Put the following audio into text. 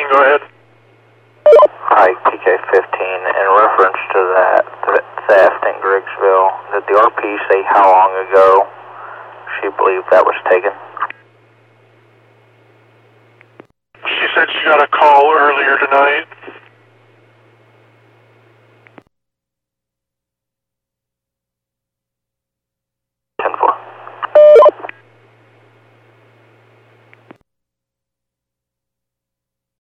15, go ahead. Hi, TK15. In reference to that theft in Griggsville, did the RP say how long ago she believed that was taken? She said she got a call earlier tonight.